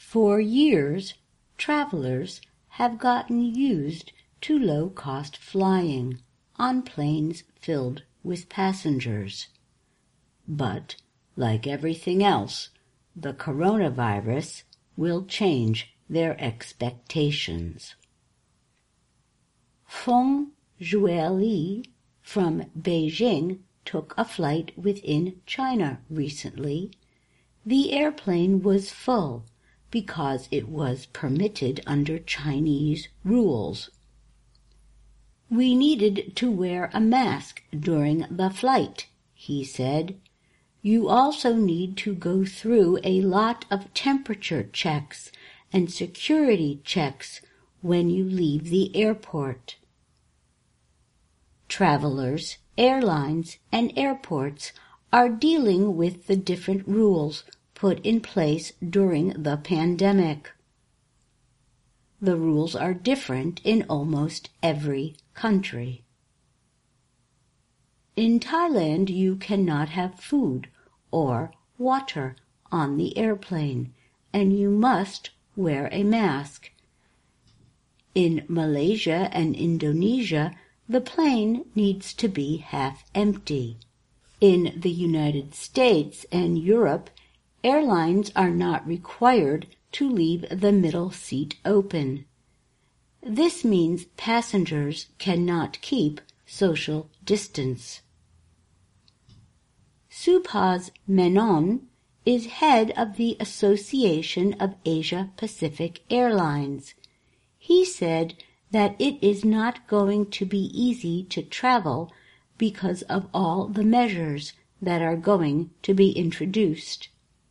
For years, travelers have gotten used to low-cost flying on planes filled with passengers. But, like everything else, the coronavirus will change their expectations. Feng Zhueli from Beijing took a flight within China recently. The airplane was full because it was permitted under Chinese rules. "We needed to wear a mask during the flight," he said. "You also need to go through a lot of temperature checks and security checks when you leave the airport." Travelers, airlines, and airports are dealing with the different rules put in place during the pandemic. The rules are different in almost every country. In Thailand, you cannot have food or water on the airplane, and you must wear a mask. In Malaysia and Indonesia, the plane needs to be half empty. In the United States and Europe, airlines are not required to leave the middle seat open. This means passengers cannot keep social distance. Subhas Menon is head of the Association of Asia-Pacific Airlines. He said that it is not going to be easy to travel because of all the measures that are going to be introduced.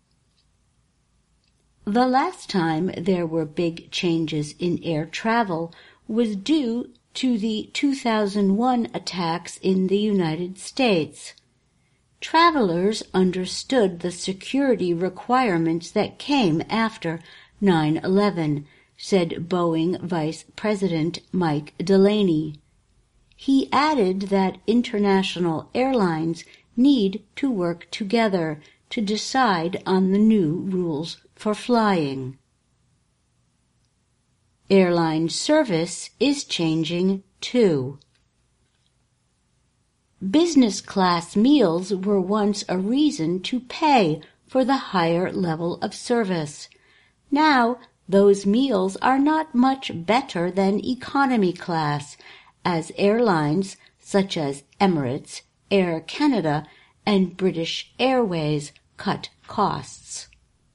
The last time there were big changes in air travel was due to the 2001 attacks in the United States. Travelers understood the security requirements that came after 9/11, said Boeing Vice President Mike Delaney. He added that international airlines need to work together to decide on the new rules for flying. Airline service is changing too. Business class meals were once a reason to pay for the higher level of service. Now, those meals are not much better than economy class, as airlines such as Emirates, Air Canada, and British Airways cut costs.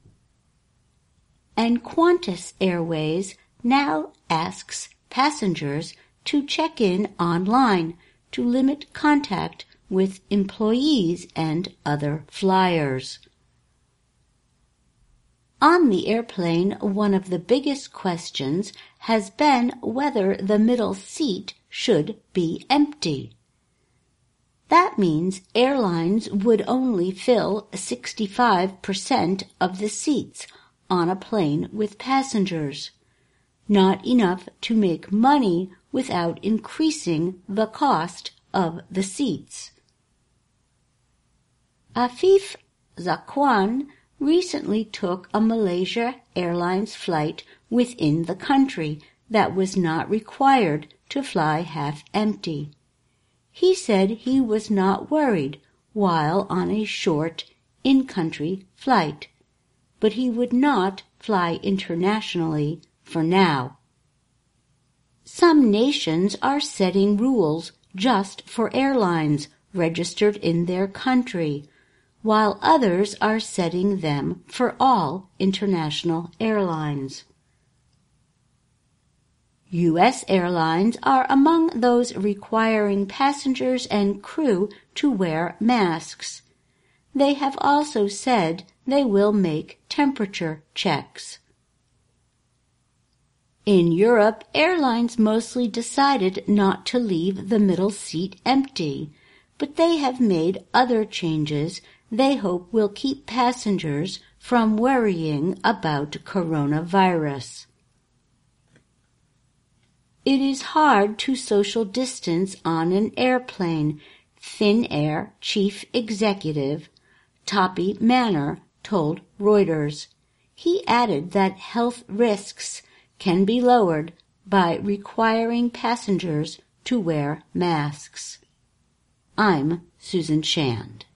And Qantas Airways now asks passengers to check in online to limit contact with employees and other flyers. On the airplane, one of the biggest questions has been whether the middle seat should be empty. That means airlines would only fill 65% of the seats on a plane with passengers, not enough to make money without increasing the cost of the seats. Afif Zakwan recently took a Malaysia Airlines flight within the country that was not required to fly half empty. He said he was not worried while on a short, in-country flight, but he would not fly internationally for now. Some nations are setting rules just for airlines registered in their country, while others are setting them for all international airlines. U.S. airlines are among those requiring passengers and crew to wear masks. They have also said they will make temperature checks. In Europe, airlines mostly decided not to leave the middle seat empty, but they have made other changes they hope will keep passengers from worrying about coronavirus. It is hard to social distance on an airplane, Finnair chief executive Topi Manner told Reuters. He added that health risks can be lowered by requiring passengers to wear masks. I'm Susan Shand.